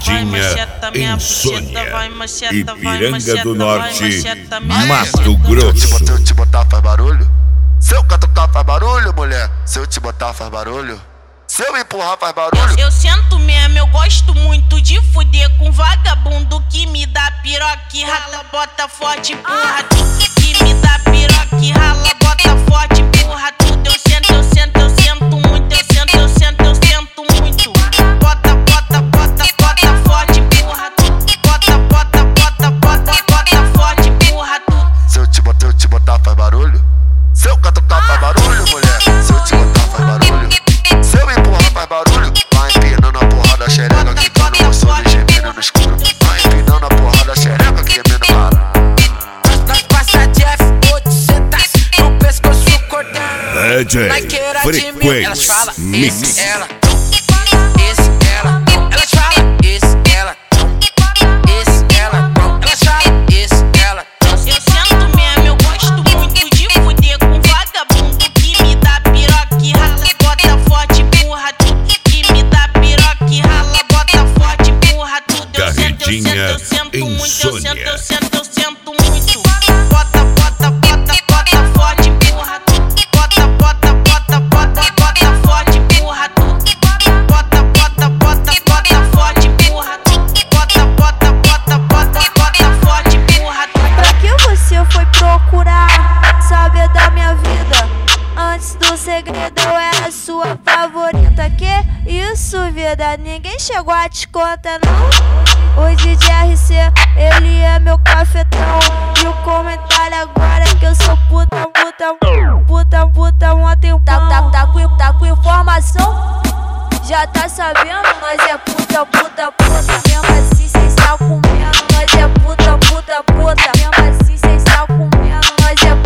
Garridinha, Insônia, Ipiranga do Norte, Mato Grosso. Se eu te botar faz barulho? Se eu catucar faz barulho, mulher? Se eu te botar faz barulho? Se eu empurrar faz barulho? Eu sento mesmo, eu gosto muito de fuder com vagabundo que me dá piroca e rala, bota forte, empurra tudo. Que me dá piroca e rala, bota forte, empurra tudo. Eu sento muito, eu sento muito. Bota forte, empurra tudo. Bota forte, empurra tudo. Se eu te botar faz barulho? Se eu catucar faz barulho, mulher? Se eu te botar faz barulho? Se eu empurrar faz barulho? Vai empinando a porrada xereca que quando eu sou de gemendo no escuro. Vai empinando a porrada xereca que gemendo para. Nós passa de F800 no pescoço cortando. DJ Frequência Mix. Ela, esse ela, elas falam, esse ela, esse ela, elas falam, esse ela. Eu sento mesmo, eu gosto muito de fuder com vagabundo que me dá piroca e rala, bota forte, empurra tudo. Que me dá piroca e rala, bota forte, empurra tudo. Garridinha, Eu sento muito, Insônia. eu sento muito. Bota forte, empurra tudo. Bota forte, empurra tudo. Bota forte, empurra tudo. Bota forte, empurra tudo. Pra que você foi procurar saber da minha vida? Antes do segredo eu era sua favorita. Que isso, vida? Ninguém chegou a te contar, não? O DJ RC, ele é meu cafetão. E o comentário agora é que eu sou puta. Ontem tá com informação? Já tá sabendo? Nós é puta. Mesmo assim cês tá comendo. Nós é puta. Mesmo assim cês tá comendo. Nós é